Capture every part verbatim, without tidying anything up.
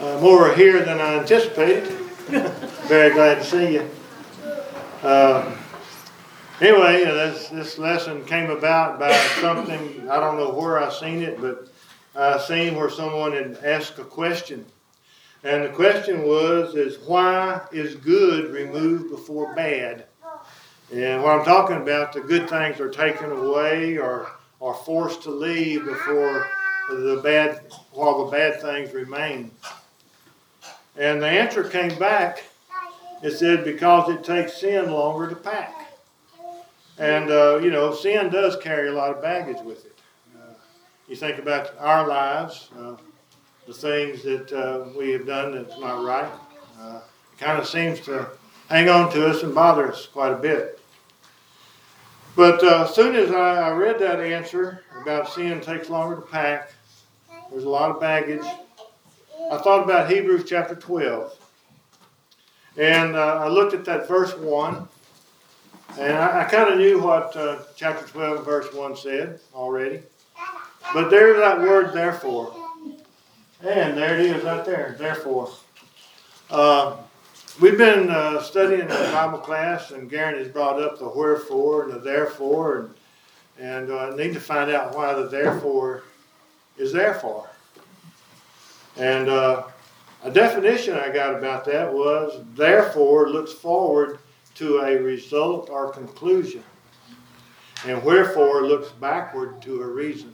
Uh, more here than I anticipated. Very glad to see you. Uh, anyway, this, this lesson came about by something, I don't know where I seen it, but I seen where someone had asked a question. And the question was, is why is good removed before bad? And what I'm talking about, the good things are taken away or are forced to leave before the bad, while the bad things remain. And the answer came back. It said because it takes sin longer to pack. And, uh, you know, sin does carry a lot of baggage with it. Uh, you think about our lives, uh, the things that uh, we have done that's not right. Uh, it kind of seems to hang on to us and bother us quite a bit. But uh, as soon as I, I read that answer about sin takes longer to pack, there's a lot of baggage, I thought about Hebrews chapter twelve. And uh, I looked at that verse one, and I, I kind of knew what uh, chapter twelve verse one said already. But there's that word therefore. And there it is right there, therefore. Uh, we've been uh, studying in a Bible class, and Garen has brought up the wherefore and the therefore, and, and uh, I need to find out why the therefore is therefore. And uh, a definition I got about that was, therefore looks forward to a result or conclusion. And wherefore looks backward to a reason.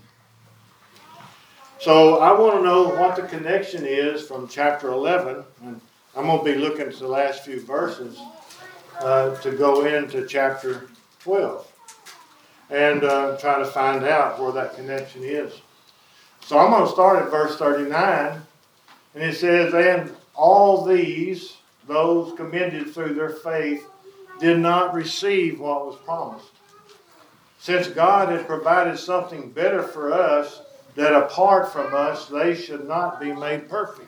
So I want to know what the connection is from chapter eleven. And I'm going to be looking at the last few verses uh, to go into chapter twelve. And uh, try to find out where that connection is. So I'm going to start at verse thirty-nine. And it says, and all these, those commended through their faith, did not receive what was promised. Since God had provided something better for us, that apart from us, they should not be made perfect.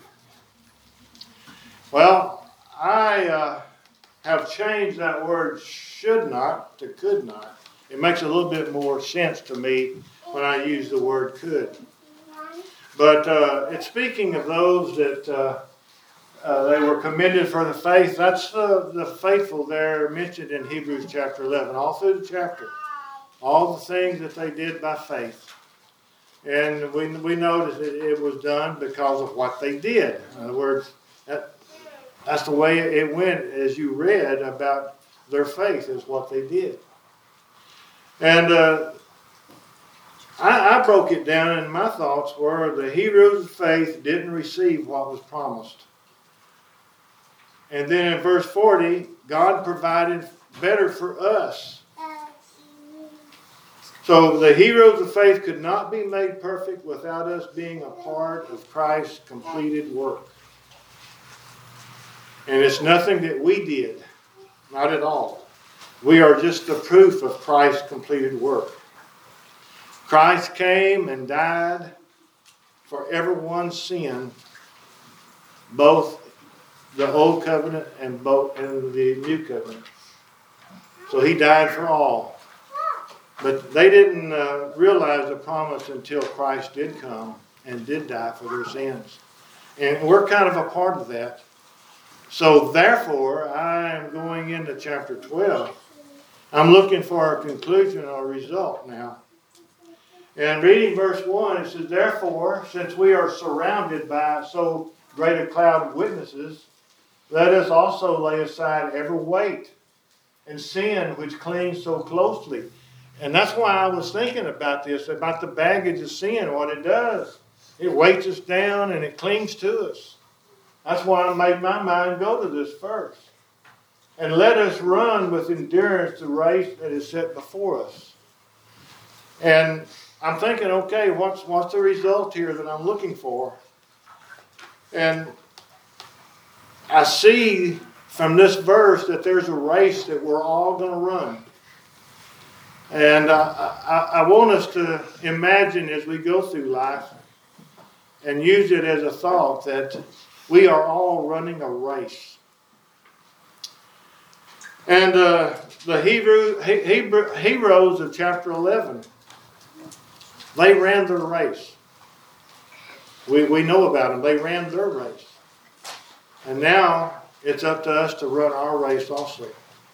Well, I uh, have changed that word should not to could not. It makes a little bit more sense to me when I use the word could. But uh, it's speaking of those that uh, uh, they were commended for the faith. That's uh, the faithful there mentioned in Hebrews chapter eleven, all through the chapter. All the things that they did by faith. And we we noticed that it was done because of what they did. In other words, that, that's the way it went as you read about their faith is what they did. And uh, I, I broke it down, and my thoughts were the heroes of faith didn't receive what was promised. And then in verse forty, God provided better for us. So the heroes of faith could not be made perfect without us being a part of Christ's completed work. And it's nothing that we did. Not at all. We are just the proof of Christ's completed work. Christ came and died for everyone's sin, both the old covenant and both and the new covenant. So he died for all. But they didn't uh, realize the promise until Christ did come and did die for their sins. And we're kind of a part of that. So therefore, I am going into chapter twelve. I'm looking for a conclusion or a result now. And reading verse one, it says, therefore, since we are surrounded by so great a cloud of witnesses, let us also lay aside every weight and sin which clings so closely. And that's why I was thinking about this, about the baggage of sin, what it does. It weights us down and it clings to us. That's why I made my mind go to this first. And let us run with endurance the race that is set before us. And I'm thinking, okay, what's what's the result here that I'm looking for? And I see from this verse that there's a race that we're all going to run. And I, I, I want us to imagine as we go through life and use it as a thought that we are all running a race. And uh, the Hebrew, Hebrew heroes of chapter eleven, they ran their race. We, we know about them. They ran their race. And now it's up to us to run our race also.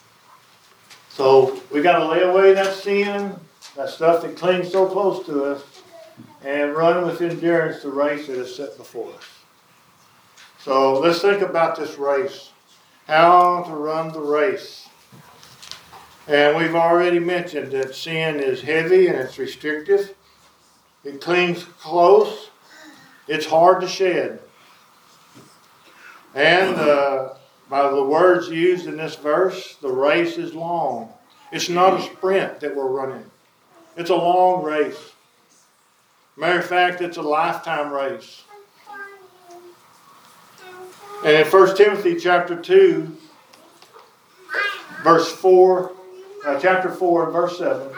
So we got to lay away that sin, that stuff that clings so close to us, and run with endurance the race that is set before us. So let's think about this race. How to run the race. And we've already mentioned that sin is heavy and it's restrictive. It clings close. It's hard to shed. And uh, by the words used in this verse, the race is long. It's not a sprint that we're running. It's a long race. Matter of fact, it's a lifetime race. And in First Timothy chapter two, verse four, uh, chapter four and verse seven.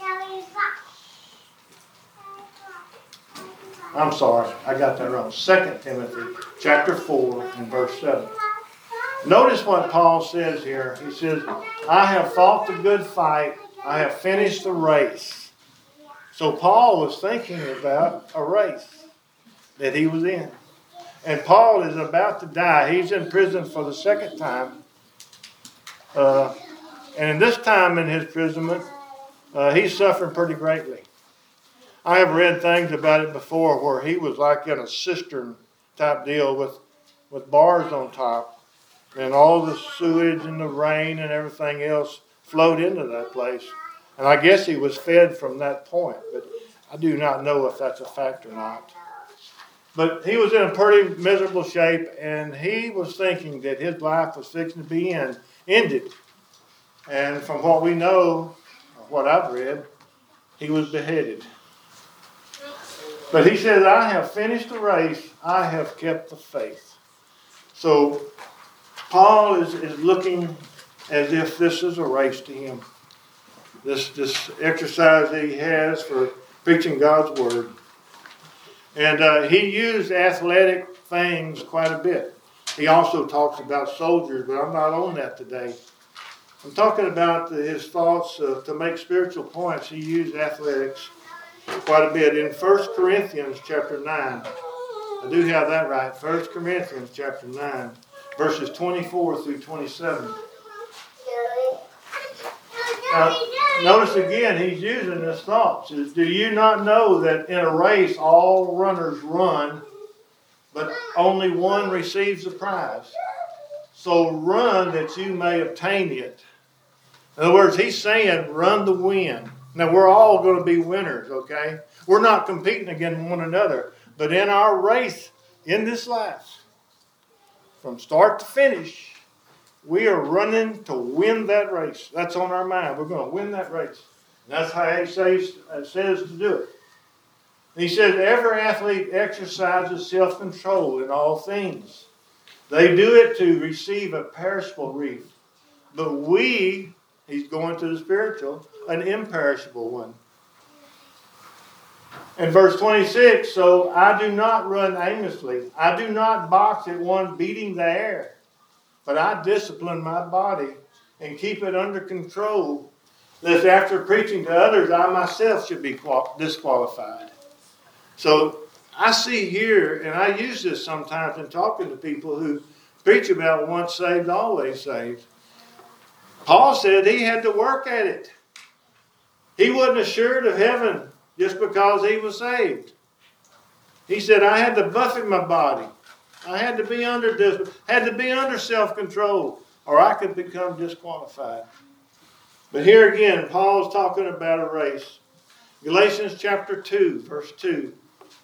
I'm sorry, I got that wrong. Second Timothy chapter four and verse seven. Notice what Paul says here. He says, I have fought the good fight. I have finished the race. So Paul was thinking about a race that he was in. And Paul is about to die. He's in prison for the second time. Uh, and this time in his imprisonment, uh, he's suffering pretty greatly. I have read things about it before where he was like in a cistern type deal with, with bars on top. And all the sewage and the rain and everything else flowed into that place. And I guess he was fed from that point. But I do not know if that's a fact or not. But he was in a pretty miserable shape, and he was thinking that his life was fixing to be end, ended. And from what we know, or what I've read, he was beheaded. But he says, I have finished the race, I have kept the faith. So Paul is, is looking as if this is a race to him. This, this exercise that he has for preaching God's word. And uh, he used athletic things quite a bit. He also talks about soldiers, but I'm not on that today. I'm talking about the, his thoughts uh, to make spiritual points. He used athletics quite a bit. In First Corinthians chapter nine, I do have that right. First Corinthians chapter nine, verses twenty-four through twenty-seven. Now, notice again, he's using this thought. Says, do you not know that in a race all runners run, but only one receives the prize? So run that you may obtain it. In other words, he's saying run to win. Now, we're all going to be winners, okay? We're not competing against one another. But in our race, in this life, from start to finish, we are running to win that race. That's on our mind. We're going to win that race. And that's how he says, uh, says to do it. And he says, every athlete exercises self-control in all things. They do it to receive a perishable wreath. But we, he's going to the spiritual, an imperishable one. In verse twenty-six, so I do not run aimlessly. I do not box at one beating the air. But I discipline my body and keep it under control, lest after preaching to others, I myself should be disqualified. So I see here, and I use this sometimes in talking to people who preach about once saved, always saved. Paul said he had to work at it. He wasn't assured of heaven just because he was saved. He said, I had to buffet my body. I had to be under had to be under self-control, or I could become disqualified. But here again, Paul's talking about a race. Galatians chapter two, verse two.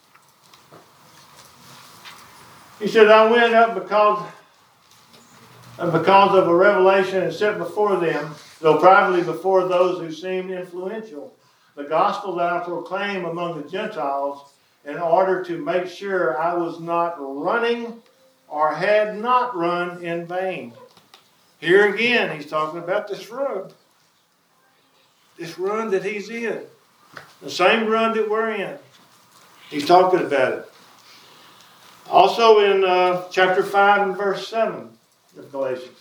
He said, I went up because, because of a revelation and set before them, though privately before those who seemed influential, the gospel that I proclaim among the Gentiles, in order to make sure I was not running or had not run in vain. Here again, he's talking about this run. This run that he's in. The same run that we're in. He's talking about it. Also in uh, chapter five and verse seven of Galatians.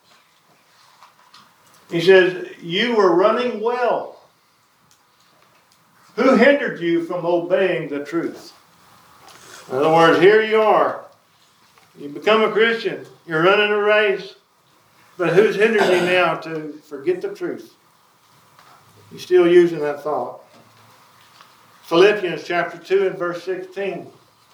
He says, you were running well. Who hindered you from obeying the truth? In other words, here you are. You become a Christian. You're running a race. But who's hindering you now to forget the truth? You're still using that thought. Philippians chapter two and verse sixteen.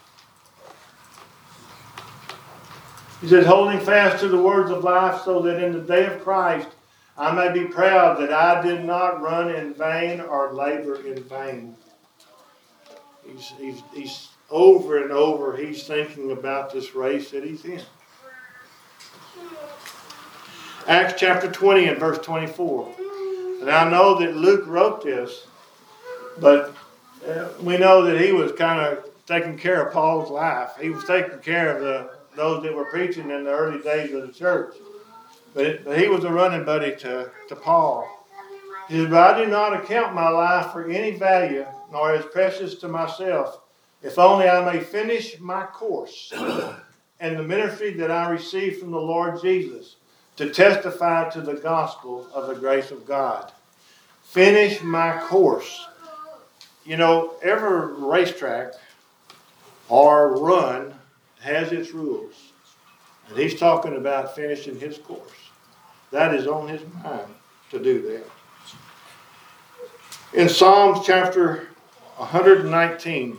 He says, holding fast to the words of life, so that in the day of Christ I may be proud that I did not run in vain or labor in vain. He's, he's, he's over and over, he's thinking about this race that he's in. Acts chapter twenty and verse twenty-four. And I know that Luke wrote this, but uh, we know that he was kind of taking care of Paul's life. He was taking care of the those that were preaching in the early days of the church. But, it, but he was a running buddy to, to Paul. He said, but I do not account my life for any value, nor as precious to myself, if only I may finish my course and the ministry that I received from the Lord Jesus, to testify to the gospel of the grace of God. Finish my course. You know, every racetrack or run has its rules. And he's talking about finishing his course. That is on his mind to do that. In Psalms chapter one nineteen,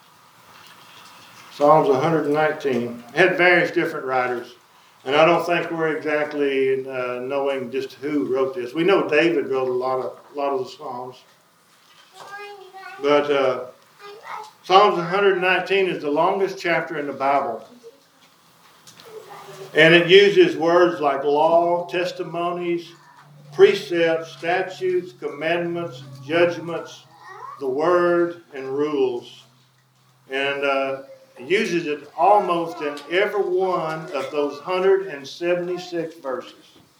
Psalms one nineteen, had various different writers. And I don't think we're exactly uh, knowing just who wrote this. We know David wrote a lot of, a lot of the Psalms. But uh, Psalms one nineteen is the longest chapter in the Bible. And it uses words like law, testimonies, precepts, statutes, commandments, judgments, the word, and rules. And uh, it uses it almost in every one of those one hundred seventy-six verses.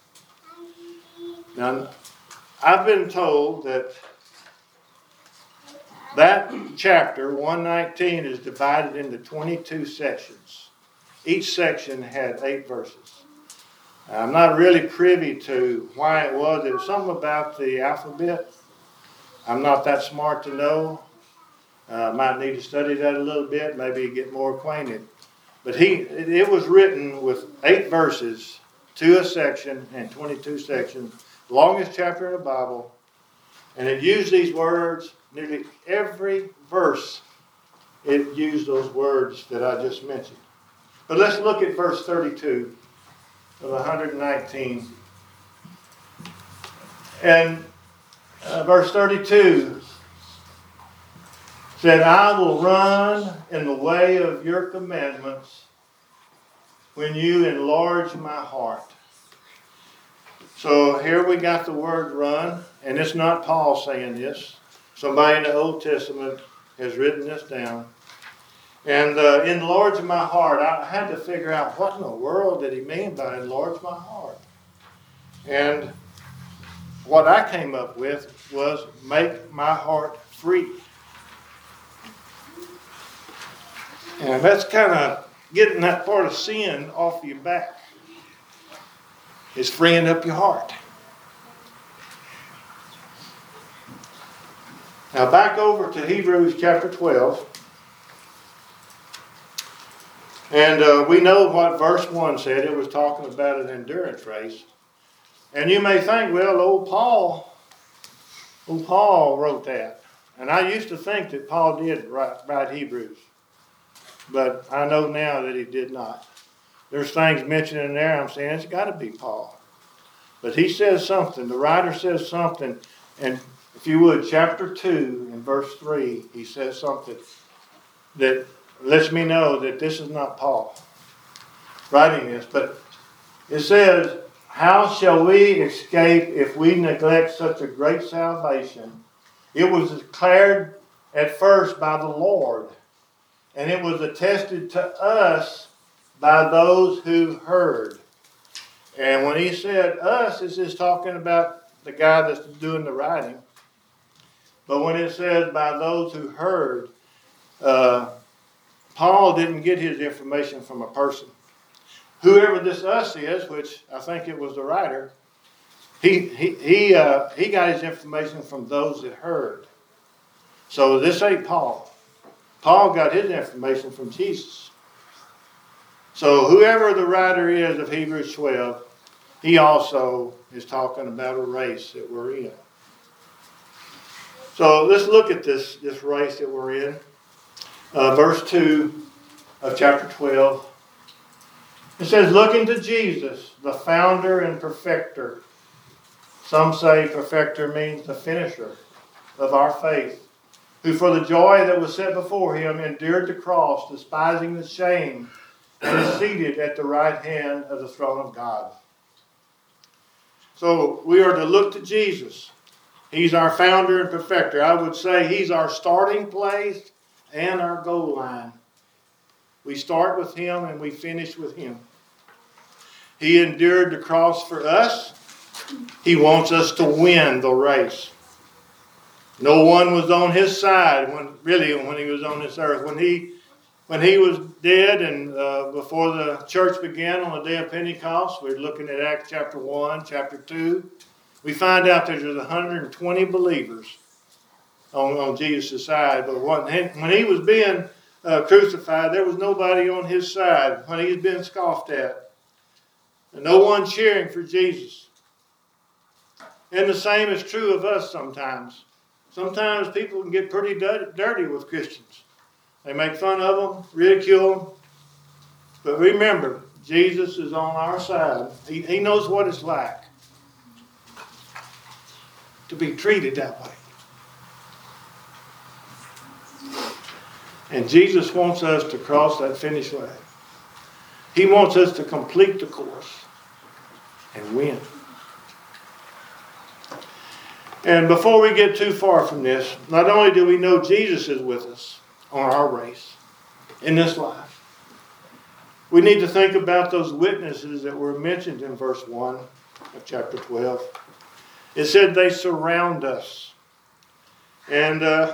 Now, I've been told that that chapter, one nineteen, is divided into twenty-two sections. Each section had eight verses. I'm not really privy to why it was. It was something about the alphabet. I'm not that smart to know. I uh, might need to study that a little bit, maybe get more acquainted. But he, it, it was written with eight verses to a section and twenty-two sections, the longest chapter in the Bible. And it used these words, nearly every verse, it used those words that I just mentioned. But let's look at verse thirty-two of one nineteen. And uh, verse thirty-two said, I will run in the way of your commandments when you enlarge my heart. So here we got the word run, and it's not Paul saying this. Somebody in the Old Testament has written this down. And uh, enlarge my heart. I had to figure out what in the world did he mean by enlarge my heart. And what I came up with was make my heart free. And that's kind of getting that part of sin off your back. It's freeing up your heart. Now back over to Hebrews chapter twelve. And uh, we know what verse one said. It was talking about an endurance race. And you may think, well, old Paul, old Paul wrote that. And I used to think that Paul did write, write Hebrews. But I know now that he did not. There's things mentioned in there, I'm saying it's got to be Paul. But he says something. The writer says something. And if you would, chapter two and verse three, he says something that lets me know that this is not Paul writing this. But it says, how shall we escape if we neglect such a great salvation? It was declared at first by the Lord, and it was attested to us by those who heard. And when he said us, it's just talking about the guy that's doing the writing. But when it says by those who heard, uh, Paul didn't get his information from a person. Whoever this us is, which I think it was the writer, he he he uh, he got his information from those that heard. So this ain't Paul. Paul got his information from Jesus. So whoever the writer is of Hebrews twelve, he also is talking about a race that we're in. So let's look at this, this race that we're in. Uh, verse two of chapter twelve. It says, looking to Jesus, the founder and perfecter. Some say perfecter means the finisher of our faith, who for the joy that was set before him endured the cross, despising the shame, and is seated at the right hand of the throne of God. So we are to look to Jesus. He's our founder and perfecter. I would say he's our starting place and our goal line. We start with him and we finish with him. He endured the cross for us. He wants us to win the race. No one was on his side when really when he was on this earth. When he when he was dead and uh, before the church began on the day of Pentecost, we're looking at Acts chapter one, chapter two. We find out that there's one hundred twenty believers on, on Jesus' side. But when he was being uh, crucified, there was nobody on his side. When he was being scoffed at. And no one cheering for Jesus. And the same is true of us sometimes. Sometimes people can get pretty dirty with Christians. They make fun of them, ridicule them. But remember, Jesus is on our side. He, he knows what it's like to be treated that way. And Jesus wants us to cross that finish line. He wants us to complete the course and win. And before we get too far from this, not only do we know Jesus is with us on our race in this life, we need to think about those witnesses that were mentioned in verse one of chapter twelve. It said they surround us. And uh,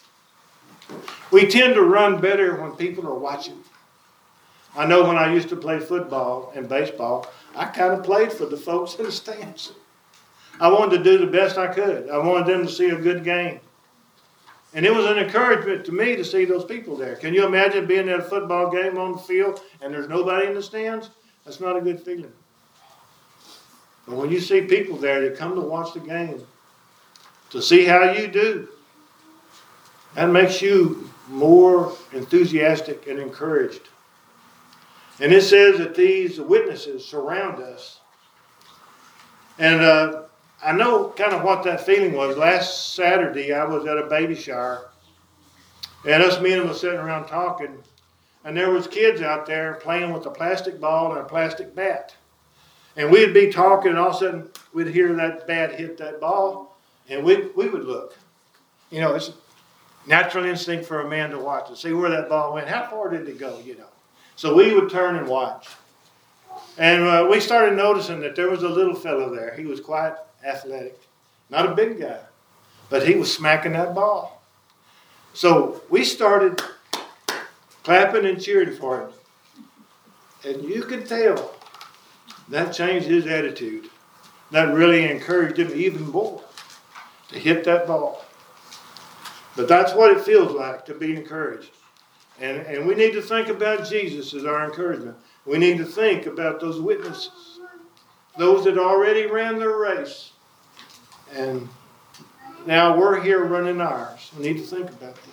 we tend to run better when people are watching. I know when I used to play football and baseball, I kind of played for the folks in the stands. I wanted to do the best I could. I wanted them to see a good game. And it was an encouragement to me to see those people there. Can you imagine being at a football game on the field and there's nobody in the stands? That's not a good feeling. But when you see people there that come to watch the game, to see how you do, that makes you more enthusiastic and encouraged. And it says that these witnesses surround us. And uh, I know kind of what that feeling was. Last Saturday, I was at a baby shower. And us men were sitting around talking. And there was kids out there playing with a plastic ball and a plastic bat. And we'd be talking, and all of a sudden, we'd hear that bat hit that ball. And we we would look. You know, it's a natural instinct for a man to watch and see where that ball went. How far did it go, you know? So we would turn and watch. And uh, we started noticing that there was a little fellow there. He was quite athletic. Not a big guy. But he was smacking that ball. So we started clapping and cheering for him. And you could tell that changed his attitude. That really encouraged him even more to hit that ball. But that's what it feels like to be encouraged. And, and we need to think about Jesus as our encouragement. We need to think about those witnesses, those that already ran their race. And now we're here running ours. We need to think about them.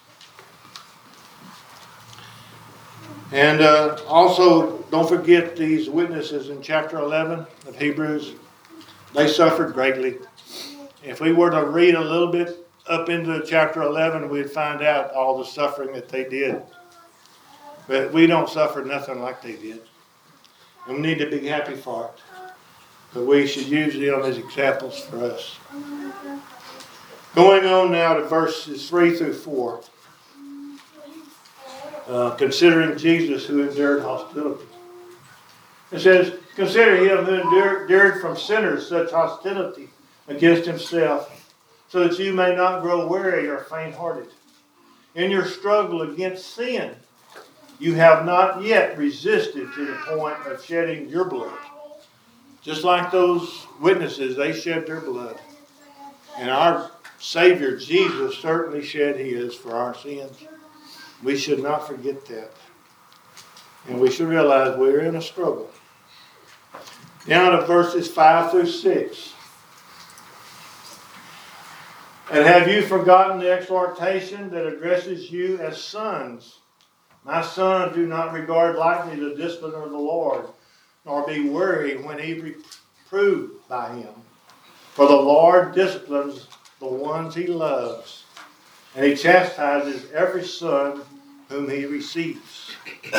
And uh, also, don't forget these witnesses in chapter eleven of Hebrews. They suffered greatly. If we were to read a little bit up into chapter eleven, we'd find out all the suffering that they did. But we don't suffer nothing like they did. And we need to be happy for it. But we should use them as examples for us. Going on now to verses three through four. Uh, considering Jesus who endured hostility. It says, consider him who endured, endured from sinners such hostility against himself, so that you may not grow weary or faint-hearted. In your struggle against sin, you have not yet resisted to the point of shedding your blood. Just like those witnesses, they shed their blood. And our Savior, Jesus, certainly shed his for our sins. We should not forget that. And we should realize we're in a struggle. Now to verses five through six. And have you forgotten the exhortation that addresses you as sons? My son, do not regard lightly the discipline of the Lord, nor be worried when he reproved by him. For the Lord disciplines the ones he loves, and he chastises every son whom he receives.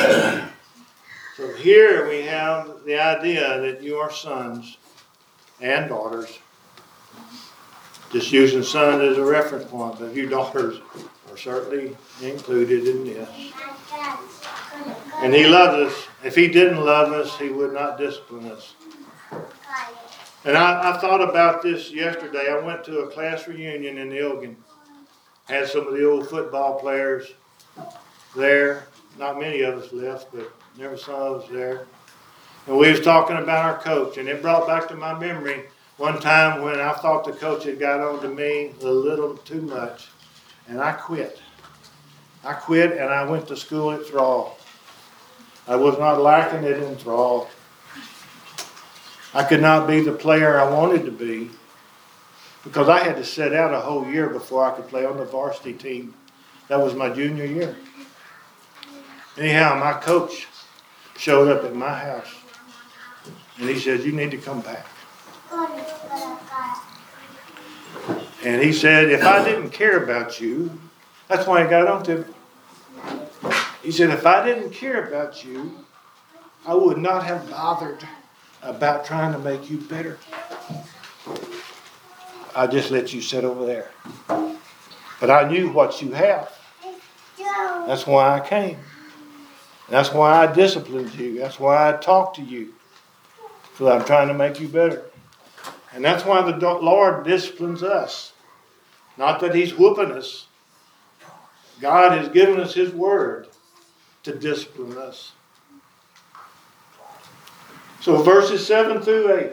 So here we have the idea that you are sons and daughters. Just using son as a reference point, but you daughters are certainly included in this. And he loves us. If he didn't love us, he would not discipline us. And I, I thought about this yesterday. I went to a class reunion in Ilgan. Had some of the old football players there. Not many of us left, but there were some of us there. And we was talking about our coach, and it brought back to my memory one time when I thought the coach had got on to me a little too much, and I quit. I quit, and I went to school at Thrall. I was not liking it in Thrall. I could not be the player I wanted to be because I had to sit out a whole year before I could play on the varsity team. That was my junior year. Anyhow, my coach showed up at my house, and he said, "You need to come back." And he said, if I didn't care about you, that's why he got on to me. He said, if I didn't care about you, I would not have bothered about trying to make you better. I just let you sit over there. But I knew what you have. That's why I came. That's why I disciplined you. That's why I talked to you. So I'm trying to make you better. And that's why the Lord disciplines us. Not that he's whooping us. God has given us his word to discipline us. So verses seven through eight.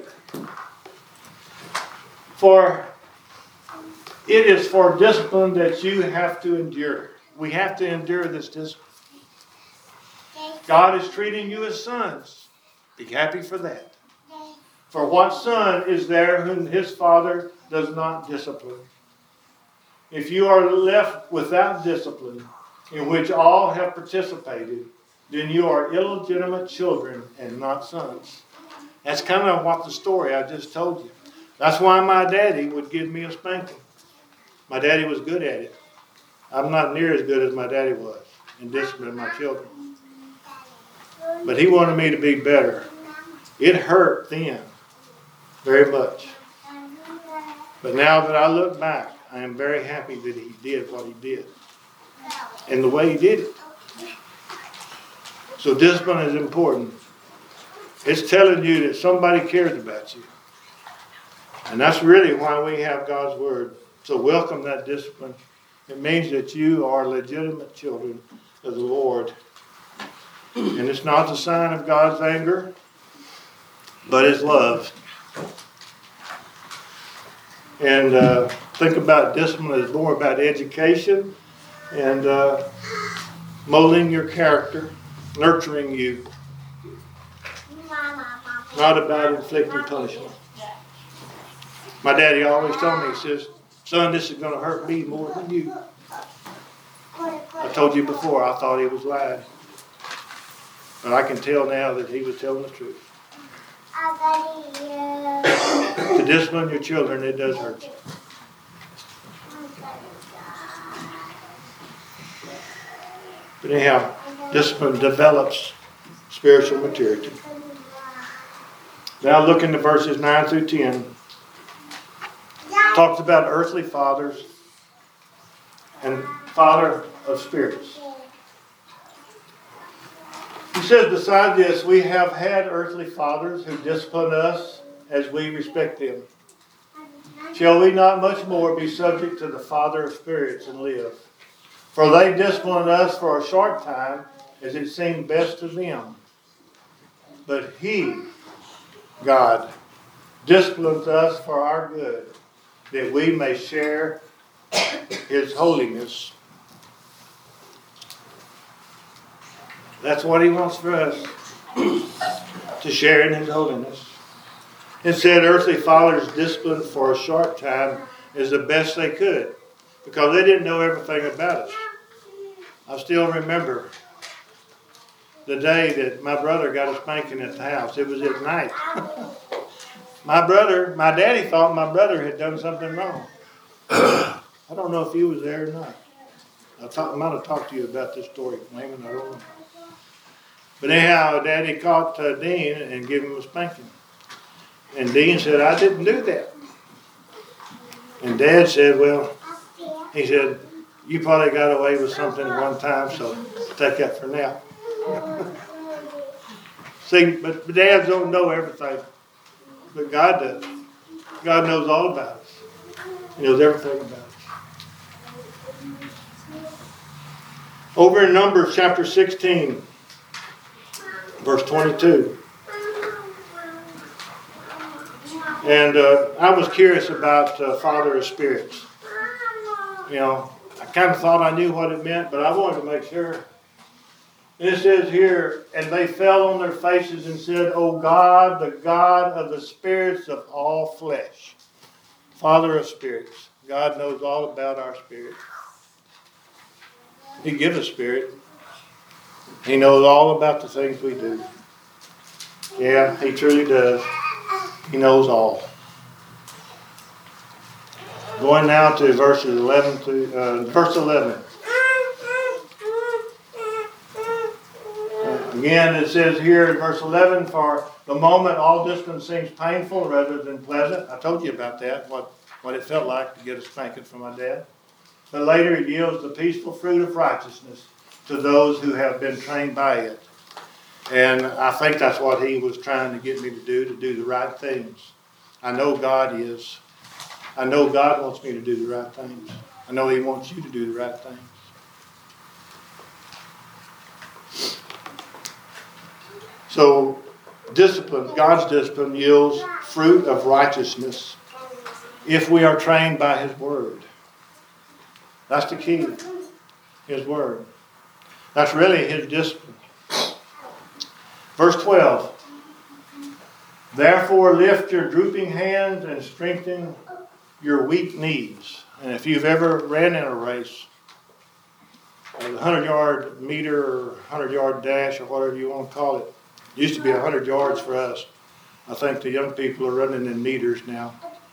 For it is for discipline that you have to endure. We have to endure this discipline. God is treating you as sons. Be happy for that. For what son is there whom his father does not discipline? If you are left without discipline, in which all have participated, then you are illegitimate children and not sons. That's kind of what the story I just told you. That's why my daddy would give me a spanking. My daddy was good at it. I'm not near as good as my daddy was in disciplining my children. But he wanted me to be better. It hurt then. Very much. But now that I look back, I am very happy that he did what he did. And the way he did it. So discipline is important. It's telling you that somebody cares about you. And that's really why we have God's word. So welcome that discipline. It means that you are legitimate children of the Lord. And it's not the sign of God's anger, but his love. And uh, think about discipline as more about education and uh, molding your character, nurturing you. Not about inflicting punishment. My daddy always told me, he says, son, this is going to hurt me more than you. I told you before, I thought he was lying. But I can tell now that he was telling the truth. To discipline your children, it does hurt you. But anyhow, discipline develops spiritual maturity. Now look into verses nine through ten. Talks about earthly fathers and father of spirits. He says, beside this, we have had earthly fathers who discipline us as we respect them. Shall we not much more be subject to the Father of spirits and live? For they discipline us for a short time as it seemed best to them. But he, God, disciplines us for our good, that we may share his holiness. That's what He wants for us, to share in His holiness. It said earthly fathers disciplined for a short time is the best they could, because they didn't know everything about us. I still remember the day that my brother got a spanking at the house. It was at night. My brother, my daddy thought my brother had done something wrong. I don't know if he was there or not. I talk, might have talked to you about this story, Wayman, I don't know. But anyhow, Daddy caught uh, Dean and gave him a spanking. And Dean said, I didn't do that. And Dad said, well, he said, you probably got away with something one time, so take that for now. See, but, but dads don't know everything. But God does. God knows all about us. He knows everything about us. Over in Numbers chapter sixteen, verse twenty-two. And uh, I was curious about uh, Father of Spirits. You know, I kind of thought I knew what it meant, but I wanted to make sure. And it says here, and they fell on their faces and said, O God, the God of the spirits of all flesh. Father of spirits. God knows all about our spirit. He gives us spirit. He knows all about the things we do. Yeah, He truly does. He knows all. Going now to verses eleven to uh, verse eleven. Again, it says here in verse eleven, for the moment all discipline seems painful rather than pleasant. I told you about that, what, what it felt like to get a spanking from my dad. But later it yields the peaceful fruit of righteousness to those who have been trained by it. And I think that's what He was trying to get me to do, to do the right things. I know God is. I know God wants me to do the right things. I know He wants you to do the right things. So, discipline, God's discipline yields fruit of righteousness if we are trained by His Word. That's the key. His Word. That's really His discipline. Verse twelve. Therefore lift your drooping hands and strengthen your weak knees. And if you've ever ran in a race, a hundred-yard meter or hundred-yard dash or whatever you want to call it, it used to be one hundred yards for us. I think the young people are running in meters now.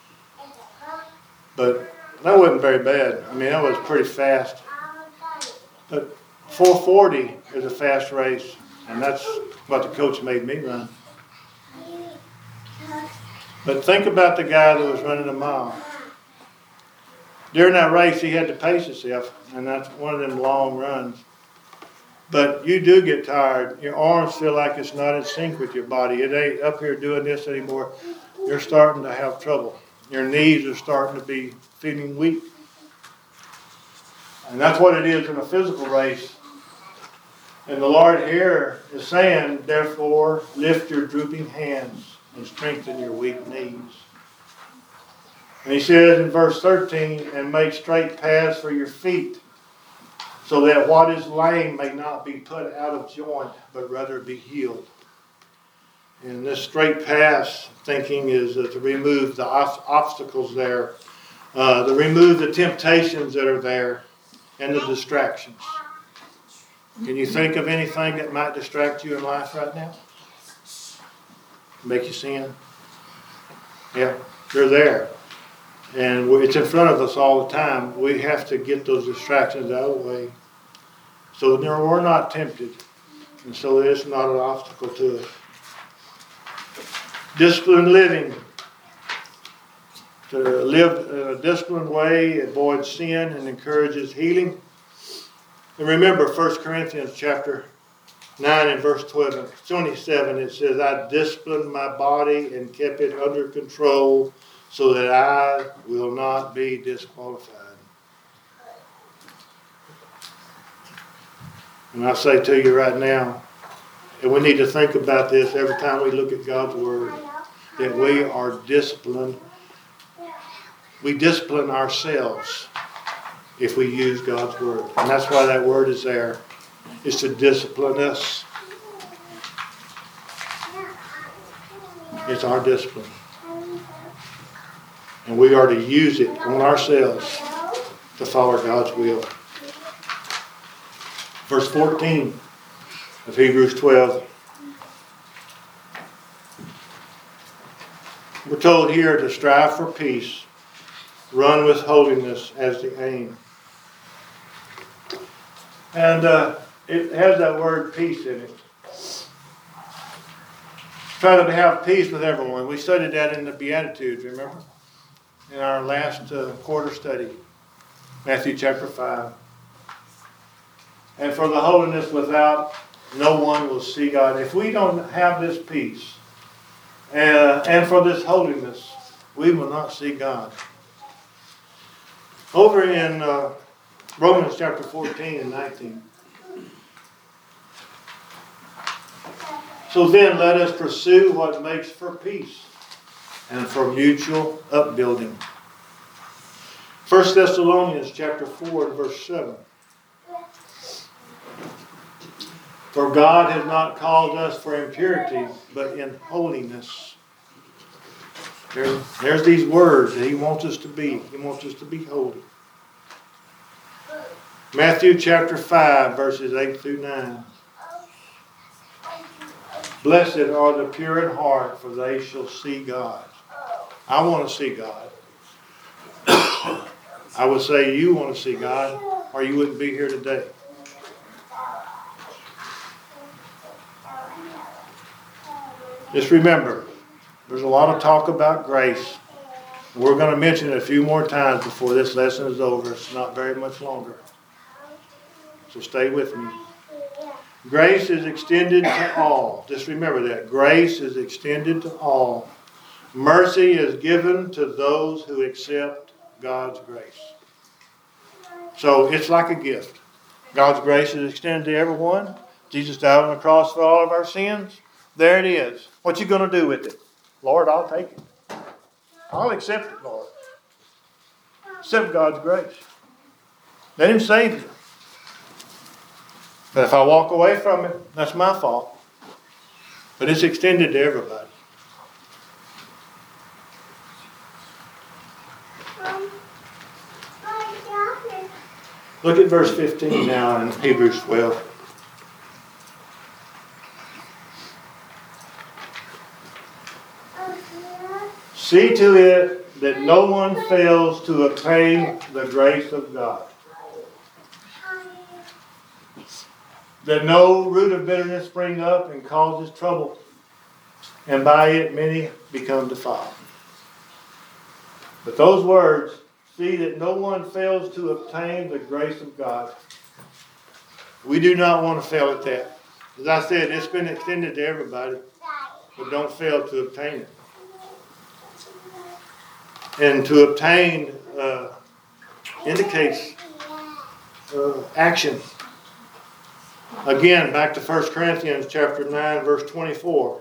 But that wasn't very bad. I mean, that was pretty fast. But four forty is a fast race, and that's what the coach made me run. But think about the guy that was running a mile. During that race, he had to pace himself, and that's one of them long runs. But you do get tired. Your arms feel like it's not in sync with your body. It ain't up here doing this anymore. You're starting to have trouble. Your knees are starting to be feeling weak. And that's what it is in a physical race. And the Lord here is saying, therefore, lift your drooping hands and strengthen your weak knees. And He says in verse thirteen, and make straight paths for your feet, so that what is lame may not be put out of joint, but rather be healed. And this straight path thinking is uh, to remove the obstacles there, uh, to remove the temptations that are there, and the distractions. Can you think of anything that might distract you in life right now? Make you sin? Yeah, they're there. And it's in front of us all the time. We have to get those distractions out of the way so that we're not tempted, and so that it's not an obstacle to us. Disciplined living. To live in a disciplined way avoids sin and encourages healing. And remember First Corinthians chapter nine and verse twelve, twenty-seven, it says, I disciplined my body and kept it under control so that I will not be disqualified. And I say to you right now, and we need to think about this every time we look at God's Word, that we are disciplined. We discipline ourselves if we use God's Word. And that's why that Word is there. is to discipline us. It's our discipline. And we are to use it on ourselves to follow God's will. Verse fourteen of Hebrews twelve. We're told here to strive for peace, run with holiness as the aim. And uh, it has that word peace in it. Try to have peace with everyone. We studied that in the Beatitudes, remember? In our last uh, quarter study. Matthew chapter five. And for the holiness without, no one will see God. If we don't have this peace, uh, and for this holiness, we will not see God. Over in uh, Romans chapter fourteen and nineteen. So then let us pursue what makes for peace and for mutual upbuilding. First Thessalonians chapter four and verse seven. For God has not called us for impurity, but in holiness. There, there's these words that He wants us to be. He wants us to be holy. Matthew chapter five, verses eight through nine. Blessed are the pure in heart, for they shall see God. I want to see God. I would say you want to see God, or you wouldn't be here today. Just remember, there's a lot of talk about grace. We're going to mention it a few more times before this lesson is over. It's not very much longer. So stay with me. Grace is extended to all. Just remember that. Grace is extended to all. Mercy is given to those who accept God's grace. So it's like a gift. God's grace is extended to everyone. Jesus died on the cross for all of our sins. There it is. What you going to do with it? Lord, I'll take it. I'll accept it, Lord. Accept God's grace. Let Him save you. But if I walk away from it, that's my fault. But it's extended to everybody. Look at verse fifteen now in Hebrews twelve. See to it that no one fails to obtain the grace of God. That no root of bitterness spring up and causes trouble, and by it many become defiled. But those words, see that no one fails to obtain the grace of God. We do not want to fail at that. As I said, it's been extended to everybody, but don't fail to obtain it. And to obtain uh, indicates uh, action. Again, back to First Corinthians chapter nine, verse twenty-four.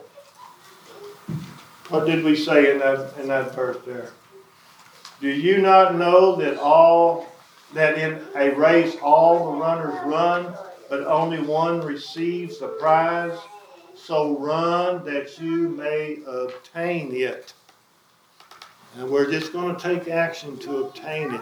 What did we say in that in that verse there? Do you not know that all that in a race all the runners run, but only one receives the prize? So run that you may obtain it. And we're just going to take action to obtain it.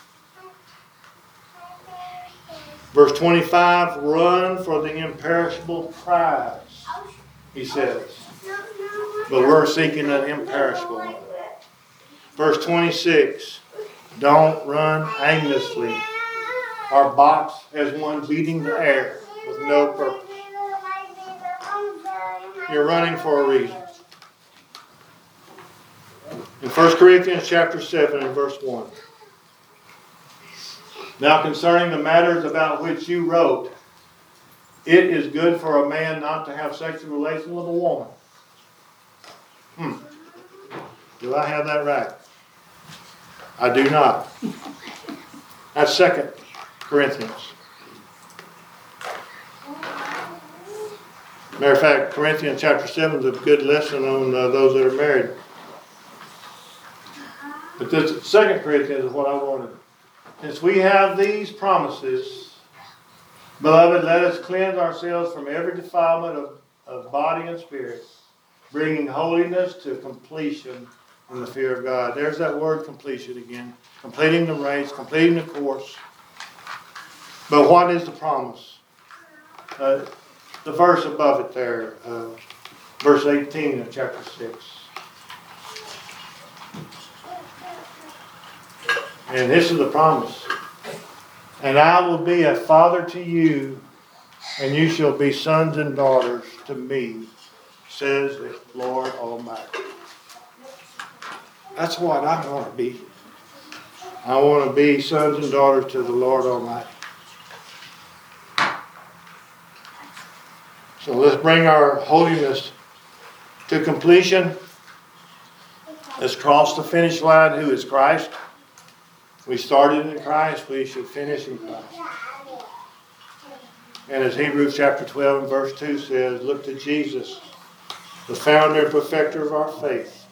Verse twenty-five, run for the imperishable prize, he says. But we're seeking an imperishable one. Verse twenty-six, don't run aimlessly or box as one beating the air with no purpose. You're running for a reason. In First Corinthians chapter seven and verse one. Now concerning the matters about which you wrote, it is good for a man not to have sexual relations with a woman. Hmm. Do I have that right? I do not. That's Second Corinthians. Matter of fact, Corinthians chapter seven is a good lesson on uh, those that are married. But this Second Corinthians is what I wanted. Since we have these promises, Beloved, let us cleanse ourselves from every defilement of, of body and spirit, bringing holiness to completion in the fear of God. There's that word completion again. Completing the race, completing the course. But what is the promise? Uh, the verse above it there, uh, verse eighteen of chapter six. And this is the promise. And I will be a father to you, and you shall be sons and daughters to me, says the Lord Almighty. That's what I want to be. I want to be sons and daughters to the Lord Almighty. So let's bring our holiness to completion. Let's cross the finish line. Who is Christ? We started in Christ, we should finish in Christ. And as Hebrews chapter twelve and verse two says, look to Jesus, the founder and perfecter of our faith.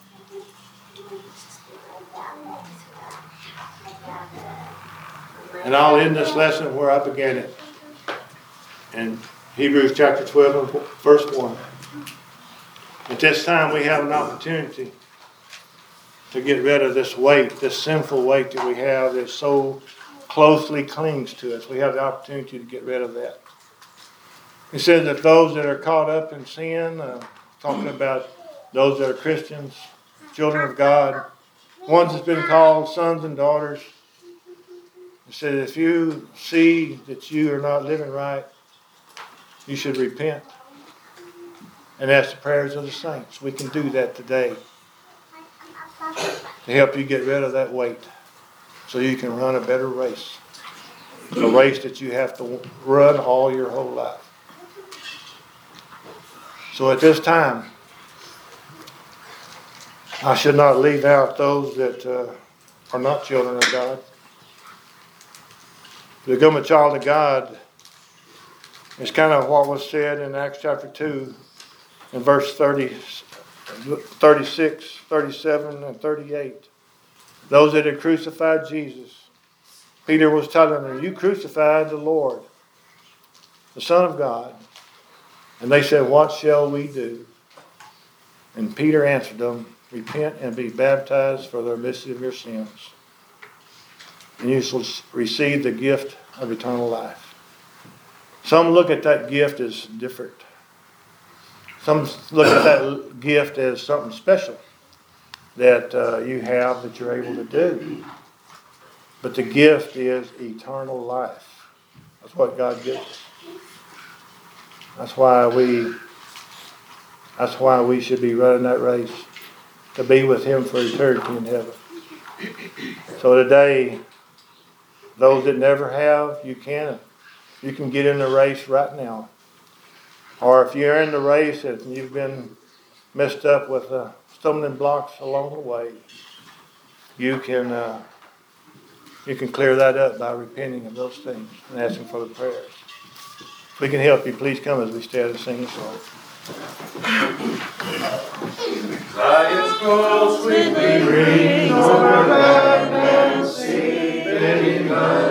And I'll end this lesson where I began it. In Hebrews chapter twelve and verse one. At this time we have an opportunity to get rid of this weight, this sinful weight that we have that so closely clings to us. We have the opportunity to get rid of that. He says that those that are caught up in sin, uh, talking about those that are Christians, children of God, ones that's been called sons and daughters. He said if you see that you are not living right, you should repent and ask the prayers of the saints. We can do that today to help you get rid of that weight so you can run a better race. A race that you have to run all your whole life. So at this time, I should not leave out those that uh, are not children of God. To become a child of God is kind of what was said in Acts chapter two in verse thirty, thirty-six, thirty-seven, and thirty-eight. Those that had crucified Jesus. Peter was telling them, you crucified the Lord, the Son of God. And they said, what shall we do? And Peter answered them, repent and be baptized for the remission of your sins. And you shall receive the gift of eternal life. Some look at that gift as different. Some look at that gift as something special that uh, you have that you're able to do. But the gift is eternal life. That's what God gives us. That's why we that's why we should be running that race, to be with Him for eternity in heaven. So today, those that never have, you can. You can get in the race right now. Or if you're in the race and you've been messed up with uh, stumbling blocks along the way, you can uh, you can clear that up by repenting of those things and asking for the prayers. If we can help you, please come as we stand and sing a song. Zion's scroll sweetly ring over land and sea, bidding us